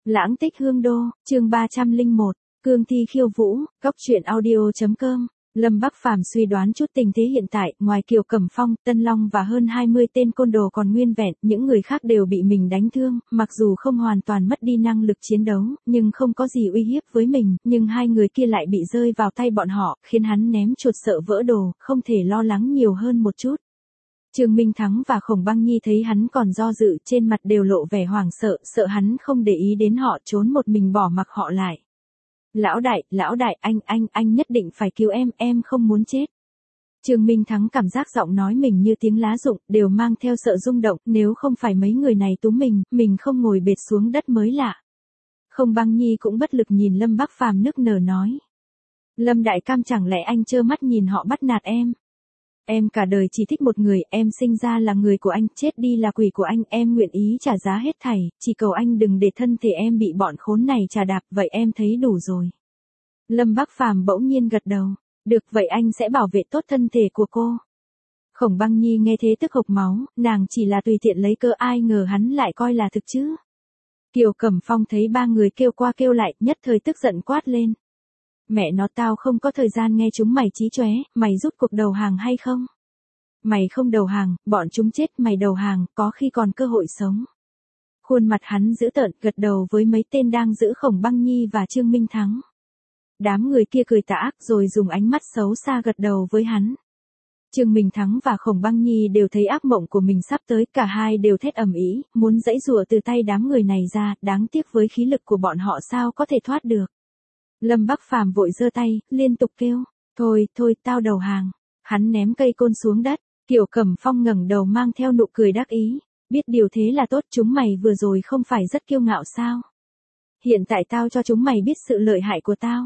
Lãng tích hương đô, chương 301, cương thi khiêu vũ, góc truyện audio.com. Lâm Bắc Phàm suy đoán chút tình thế hiện tại, ngoài Kiều Cẩm Phong, Tân Long và hơn 20 tên côn đồ còn nguyên vẹn, những người khác đều bị mình đánh thương, mặc dù không hoàn toàn mất đi năng lực chiến đấu, nhưng không có gì uy hiếp với mình, nhưng hai người kia lại bị rơi vào tay bọn họ, khiến hắn ném chuột sợ vỡ đồ, không thể lo lắng nhiều hơn một chút. Trương Minh Thắng và Khổng Băng Nhi thấy hắn còn do dự, trên mặt đều lộ vẻ hoảng sợ, sợ hắn không để ý đến họ, trốn một mình bỏ mặc họ lại. Lão đại, anh nhất định phải cứu em không muốn chết. Trương Minh Thắng cảm giác giọng nói mình như tiếng lá rụng, đều mang theo sợ rung động, nếu không phải mấy người này túm mình không ngồi bệt xuống đất mới lạ. Khổng Băng Nhi cũng bất lực nhìn Lâm Bắc Phàm nức nở nói. Lâm đại cam, chẳng lẽ anh trơ mắt nhìn họ bắt nạt em? Em cả đời chỉ thích một người, em sinh ra là người của anh, chết đi là quỷ của anh, em nguyện ý trả giá hết thảy, chỉ cầu anh đừng để thân thể em bị bọn khốn này chà đạp, vậy em thấy đủ rồi. Lâm Bắc Phàm bỗng nhiên gật đầu, được vậy anh sẽ bảo vệ tốt thân thể của cô. Khổng Băng Nhi nghe thế tức hộc máu, nàng chỉ là tùy tiện lấy cơ, ai ngờ hắn lại coi là thực chứ. Kiều Cẩm Phong thấy ba người kêu qua kêu lại, nhất thời tức giận quát lên. Mẹ nó, tao không có thời gian nghe chúng mày chí chóe, mày rút cuộc đầu hàng hay không? Mày không đầu hàng, bọn chúng chết, mày đầu hàng, có khi còn cơ hội sống. Khuôn mặt hắn dữ tợn, gật đầu với mấy tên đang giữ Khổng Băng Nhi và Trương Minh Thắng. Đám người kia cười tà ác rồi dùng ánh mắt xấu xa gật đầu với hắn. Trương Minh Thắng và Khổng Băng Nhi đều thấy ác mộng của mình sắp tới, cả hai đều thét ầm ĩ, muốn giãy giụa từ tay đám người này ra, đáng tiếc với khí lực của bọn họ sao có thể thoát được. Lâm Bắc Phàm vội giơ tay, liên tục kêu, thôi, tao đầu hàng. Hắn ném cây côn xuống đất, Kiều Cẩm Phong ngẩng đầu mang theo nụ cười đắc ý, biết điều thế là tốt, chúng mày vừa rồi không phải rất kiêu ngạo sao? Hiện tại tao cho chúng mày biết sự lợi hại của tao.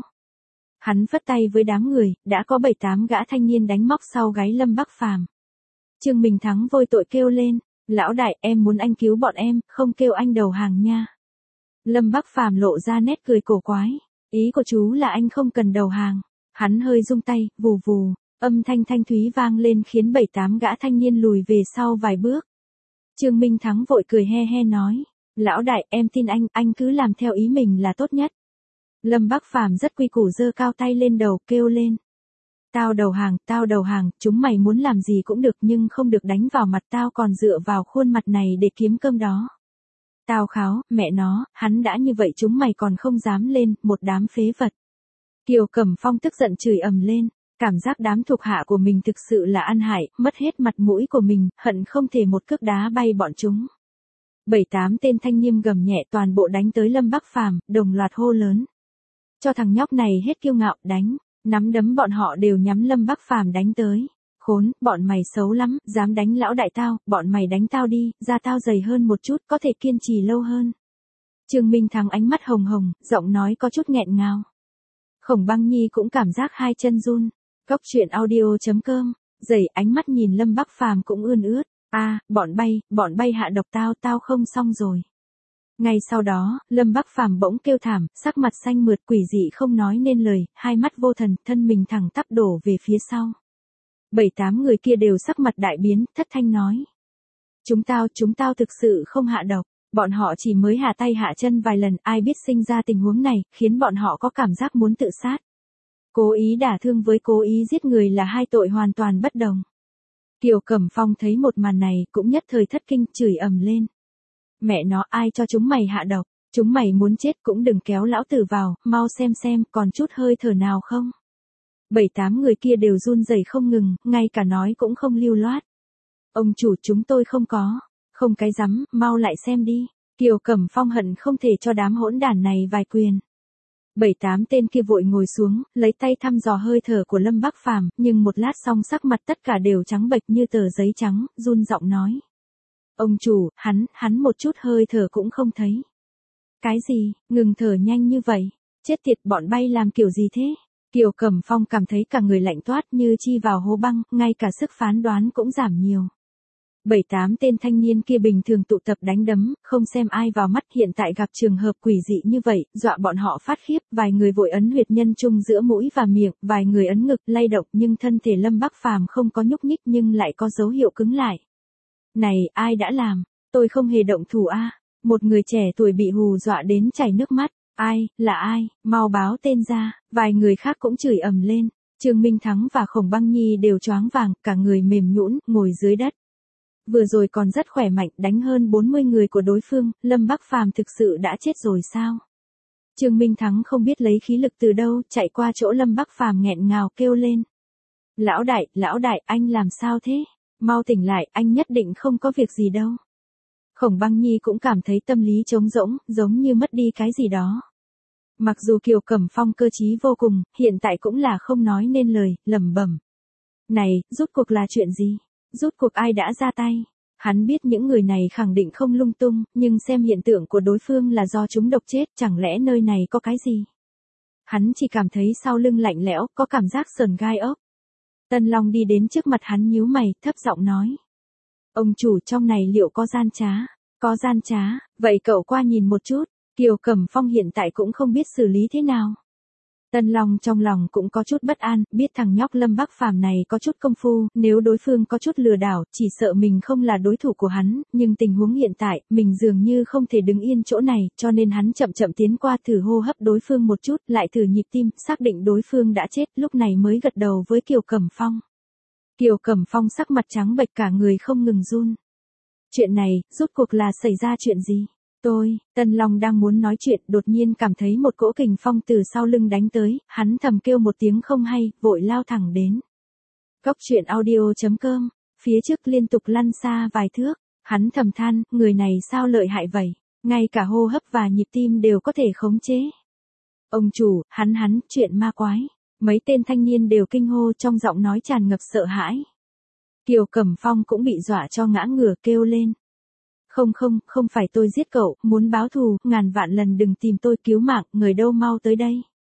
Hắn phất tay với đám người, đã có 7-8 gã thanh niên đánh móc sau gáy Lâm Bắc Phàm. Trương Minh Thắng vôi tội kêu lên, lão đại, em muốn anh cứu bọn em, không kêu anh đầu hàng nha. Lâm Bắc Phàm lộ ra nét cười cổ quái. Ý của chú là anh không cần đầu hàng. Hắn hơi rung tay, vù vù, âm thanh thanh thúy vang lên khiến 7-8 gã thanh niên lùi về sau vài bước. Trương Minh Thắng vội cười he he nói, lão đại, em tin anh cứ làm theo ý mình là tốt nhất. Lâm Bắc Phàm rất quy củ giơ cao tay lên đầu, kêu lên. Tao đầu hàng, chúng mày muốn làm gì cũng được nhưng không được đánh vào mặt tao, còn dựa vào khuôn mặt này để kiếm cơm đó. Tao kháo, mẹ nó, hắn đã như vậy chúng mày còn không dám lên, một đám phế vật. Kiều Cẩm Phong tức giận chửi ầm lên, cảm giác đám thuộc hạ của mình thực sự là ăn hại, mất hết mặt mũi của mình, hận không thể một cước đá bay bọn chúng. 7-8 tên thanh niên gầm nhẹ toàn bộ đánh tới Lâm Bắc Phàm, đồng loạt hô lớn. Cho thằng nhóc này hết kiêu ngạo, đánh, nắm đấm bọn họ đều nhắm Lâm Bắc Phàm đánh tới. Khốn, bọn mày xấu lắm, dám đánh lão đại tao, bọn mày đánh tao đi, da tao dày hơn một chút, có thể kiên trì lâu hơn. Trương Minh Thắng ánh mắt hồng hồng, giọng nói có chút nghẹn ngào. Khổng Băng Nhi cũng cảm giác hai chân run. Góc truyện audio.com, dày ánh mắt nhìn Lâm Bắc Phàm cũng ươn ướt. Bọn bay hạ độc tao không xong rồi. Ngay sau đó, Lâm Bắc Phàm bỗng kêu thảm, sắc mặt xanh mượt, quỷ dị không nói nên lời, hai mắt vô thần, thân mình thẳng tắp đổ về phía sau. 7-8 người kia đều sắc mặt đại biến, thất thanh nói. Chúng tao thực sự không hạ độc, bọn họ chỉ mới hạ tay hạ chân vài lần, ai biết sinh ra tình huống này, khiến bọn họ có cảm giác muốn tự sát. Cố ý đả thương với cố ý giết người là hai tội hoàn toàn bất đồng. Kiều Cẩm Phong thấy một màn này cũng nhất thời thất kinh, chửi ầm lên. Mẹ nó, ai cho chúng mày hạ độc, chúng mày muốn chết cũng đừng kéo lão tử vào, mau xem còn chút hơi thở nào không. 7-8 người kia đều run rẩy không ngừng, ngay cả nói cũng không lưu loát. Ông chủ, chúng tôi không có, không cái rắm, mau lại xem đi. Kiều Cẩm Phong hận không thể cho đám hỗn đản này vài quyền. 7-8 tên kia vội ngồi xuống, lấy tay thăm dò hơi thở của Lâm Bắc Phàm, nhưng một lát xong sắc mặt tất cả đều trắng bệch như tờ giấy trắng, run giọng nói. Ông chủ, hắn một chút hơi thở cũng không thấy. Cái gì, ngừng thở nhanh như vậy, chết tiệt, bọn bay làm kiểu gì thế? Kiều Cẩm Phong cảm thấy cả người lạnh toát như chi vào hố băng, ngay cả sức phán đoán cũng giảm nhiều. 7-8 tên thanh niên kia bình thường tụ tập đánh đấm, không xem ai vào mắt, hiện tại gặp trường hợp quỷ dị như vậy, dọa bọn họ phát khiếp, vài người vội ấn huyệt nhân trung giữa mũi và miệng, vài người ấn ngực, lay động, nhưng thân thể Lâm Bắc Phàm không có nhúc nhích nhưng lại có dấu hiệu cứng lại. Này, ai đã làm? Tôi không hề động thủ a. Một người trẻ tuổi bị hù dọa đến chảy nước mắt. Ai, là ai, mau báo tên ra. Vài người khác cũng chửi ầm lên. Trương Minh Thắng và Khổng Băng Nhi đều choáng vàng, cả người mềm nhũn, ngồi dưới đất. Vừa rồi còn rất khỏe mạnh, đánh hơn 40 người của đối phương, Lâm Bắc Phàm thực sự đã chết rồi sao? Trương Minh Thắng không biết lấy khí lực từ đâu, chạy qua chỗ Lâm Bắc Phàm nghẹn ngào kêu lên. Lão đại, anh làm sao thế? Mau tỉnh lại, anh nhất định không có việc gì đâu. Khổng Băng Nhi cũng cảm thấy tâm lý trống rỗng, giống như mất đi cái gì đó. Mặc dù Kiều Cẩm Phong cơ trí vô cùng, hiện tại cũng là không nói nên lời, lẩm bẩm. Này, rốt cuộc là chuyện gì? Rốt cuộc ai đã ra tay? Hắn biết những người này khẳng định không lung tung, nhưng xem hiện tượng của đối phương là do chúng độc chết, chẳng lẽ nơi này có cái gì? Hắn chỉ cảm thấy sau lưng lạnh lẽo, có cảm giác sờn gai ốc. Tân Long đi đến trước mặt hắn nhíu mày, thấp giọng nói. Ông chủ, trong này liệu có gian trá? Có gian trá, vậy cậu qua nhìn một chút. Kiều Cẩm Phong hiện tại cũng không biết xử lý thế nào. Tân Long trong lòng cũng có chút bất an, biết thằng nhóc Lâm Bắc Phàm này có chút công phu, nếu đối phương có chút lừa đảo, chỉ sợ mình không là đối thủ của hắn, nhưng tình huống hiện tại, mình dường như không thể đứng yên chỗ này, cho nên hắn chậm chậm tiến qua thử hô hấp đối phương một chút, lại thử nhịp tim, xác định đối phương đã chết, lúc này mới gật đầu với Kiều Cẩm Phong. Kiều Cẩm Phong sắc mặt trắng bệch, cả người không ngừng run. Chuyện này, rốt cuộc là xảy ra chuyện gì? Tân Long đang muốn nói chuyện, đột nhiên cảm thấy một cỗ kình phong từ sau lưng đánh tới, hắn thầm kêu một tiếng không hay, vội lao thẳng đến. Cóc truyện audio.com, phía trước liên tục lăn xa vài thước, hắn thầm than, người này sao lợi hại vậy, ngay cả hô hấp và nhịp tim đều có thể khống chế. Ông chủ, hắn, chuyện ma quái, mấy tên thanh niên đều kinh hô trong giọng nói tràn ngập sợ hãi. Kiều Cẩm Phong cũng bị dọa cho ngã ngửa kêu lên. Không phải tôi giết cậu, muốn báo thù, ngàn vạn lần đừng tìm tôi cứu mạng, người đâu mau tới đây.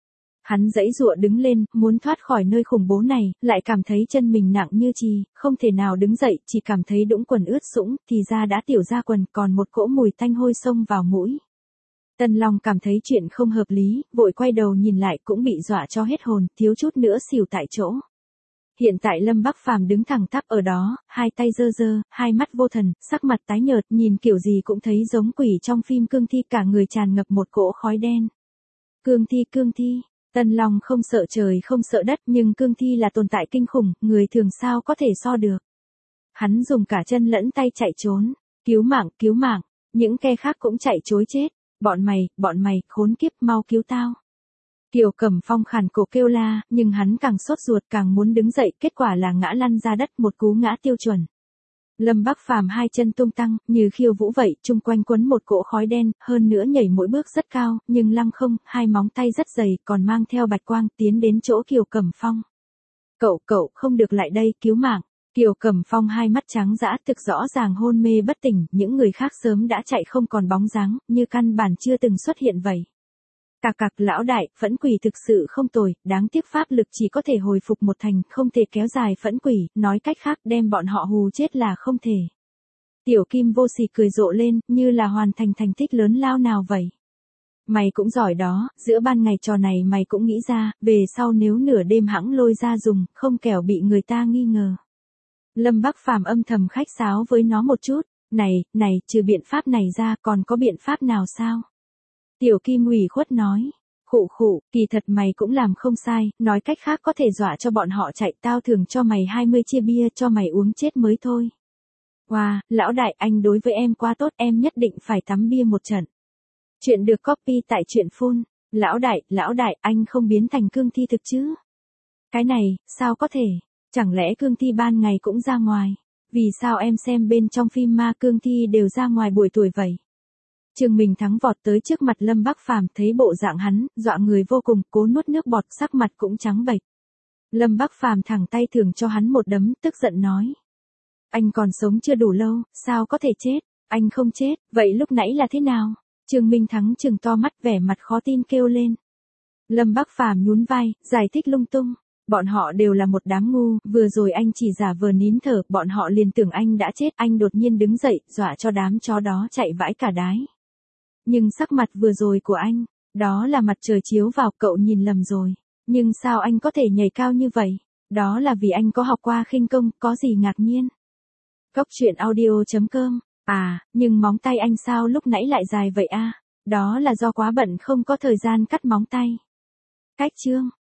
Hắn giãy giụa đứng lên, muốn thoát khỏi nơi khủng bố này, lại cảm thấy chân mình nặng như chì, không thể nào đứng dậy, chỉ cảm thấy đũng quần ướt sũng, thì ra đã tiểu ra quần, còn một cỗ mùi tanh hôi xông vào mũi. Tân Long cảm thấy chuyện không hợp lý, vội quay đầu nhìn lại cũng bị dọa cho hết hồn, thiếu chút nữa xỉu tại chỗ. Hiện tại Lâm Bắc Phàm đứng thẳng tắp ở đó, hai tay giơ giơ, hai mắt vô thần, sắc mặt tái nhợt, nhìn kiểu gì cũng thấy giống quỷ trong phim Cương Thi, cả người tràn ngập một cỗ khói đen. Cương Thi, Tân Long không sợ trời không sợ đất, nhưng Cương Thi là tồn tại kinh khủng, người thường sao có thể so được. Hắn dùng cả chân lẫn tay chạy trốn, cứu mạng, những kẻ khác cũng chạy trối chết, bọn mày, khốn kiếp, mau cứu tao. Kiều Cẩm Phong khàn cổ kêu la, nhưng hắn càng sốt ruột càng muốn đứng dậy, kết quả là ngã lăn ra đất, một cú ngã tiêu chuẩn. Lâm Bắc Phàm hai chân tung tăng, như khiêu vũ vậy, chung quanh quấn một cỗ khói đen, hơn nữa nhảy mỗi bước rất cao, nhưng lăng không, hai móng tay rất dày, còn mang theo bạch quang, tiến đến chỗ Kiều Cẩm Phong. Cậu, không được lại đây, cứu mạng. Kiều Cẩm Phong hai mắt trắng dã, thực rõ ràng hôn mê bất tỉnh, những người khác sớm đã chạy không còn bóng dáng, như căn bản chưa từng xuất hiện vậy. Cạc, lão đại, phẫn quỷ thực sự không tồi, đáng tiếc pháp lực chỉ có thể hồi phục một thành, không thể kéo dài phẫn quỷ, nói cách khác đem bọn họ hù chết là không thể. Tiểu Kim Vô Sỉ cười rộ lên, như là hoàn thành thành tích lớn lao nào vậy. Mày cũng giỏi đó, giữa ban ngày trò này mày cũng nghĩ ra, về sau nếu nửa đêm hãng lôi ra dùng, không kẻo bị người ta nghi ngờ. Lâm Bắc Phàm âm thầm khách sáo với nó một chút, này, trừ biện pháp này ra còn có biện pháp nào sao? Tiểu Kim ủy khuất nói, khụ, kỳ thật mày cũng làm không sai, nói cách khác có thể dọa cho bọn họ chạy, tao thưởng cho mày 20 chia bia cho mày uống chết mới thôi. Wow, lão đại, anh đối với em quá tốt, em nhất định phải tắm bia một trận. Chuyện được copy tại truyện phun. Lão đại, anh không biến thành Cương Thi thực chứ? Cái này, sao có thể? Chẳng lẽ Cương Thi ban ngày cũng ra ngoài? Vì sao em xem bên trong phim ma Cương Thi đều ra ngoài buổi tối vậy? Trương Minh Thắng vọt tới trước mặt Lâm Bắc Phàm, thấy bộ dạng hắn, dọa người vô cùng, cố nuốt nước bọt, sắc mặt cũng trắng bệch. Lâm Bắc Phàm thẳng tay thưởng cho hắn một đấm, tức giận nói. Anh còn sống chưa đủ lâu, sao có thể chết? Anh không chết, vậy lúc nãy là thế nào? Trương Minh Thắng trừng to mắt, vẻ mặt khó tin kêu lên. Lâm Bắc Phàm nhún vai, giải thích lung tung. Bọn họ đều là một đám ngu, vừa rồi anh chỉ giả vờ nín thở, bọn họ liền tưởng anh đã chết, anh đột nhiên đứng dậy, dọa cho đám chó đó chạy vãi cả đái. Nhưng sắc mặt vừa rồi của anh, đó là mặt trời chiếu vào, cậu nhìn lầm rồi. Nhưng sao anh có thể nhảy cao như vậy? Đó là vì anh có học qua khinh công, có gì ngạc nhiên. Cóc truyện audio.com À, nhưng móng tay anh sao lúc nãy lại dài vậy a? Đó là do quá bận không có thời gian cắt móng tay. Cách chương